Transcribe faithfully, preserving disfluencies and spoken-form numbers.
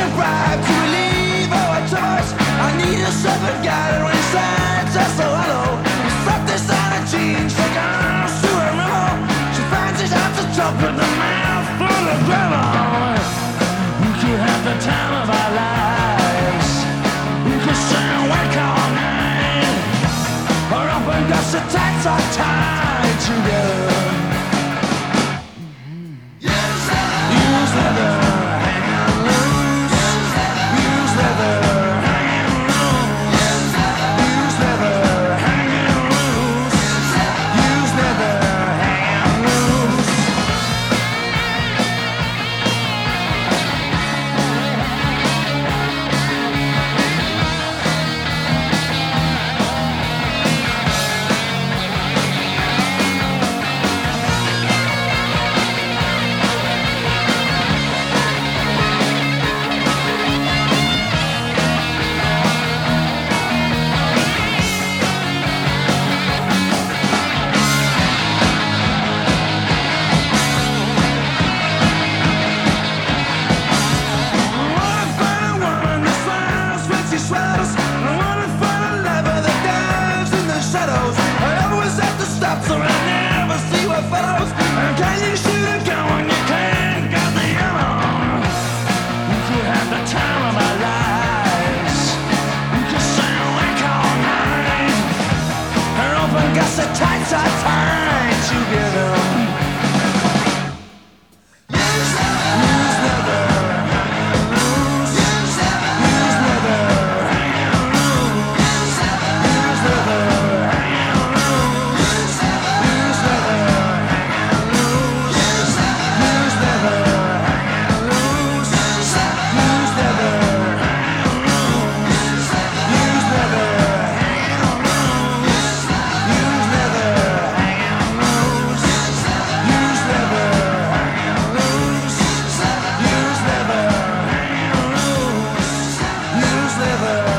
bribe to relieve our troubles. I need a servant guide when he signs us so hello. Stop this energy, take us to a river. She finds it out to jump in the mouth full of gravel. We could have the time of our lives. We could stay awake all night. Or open us the tights are tied together. Use leather, hanging loose. Use leather, hanging loose. Use leather, hanging loose. Use leather, hanging loose. The tights are tied together. Use leather, hanging loose. Use leather, hanging loose. Use leather, hanging loose. Use leather, hanging loose. Use leather, hanging loose. Use leather, hanging loose. Use leather, hanging loose. Use leather, hanging loose. Use leather, hanging loose. Use leather, hanging loose. Use leather.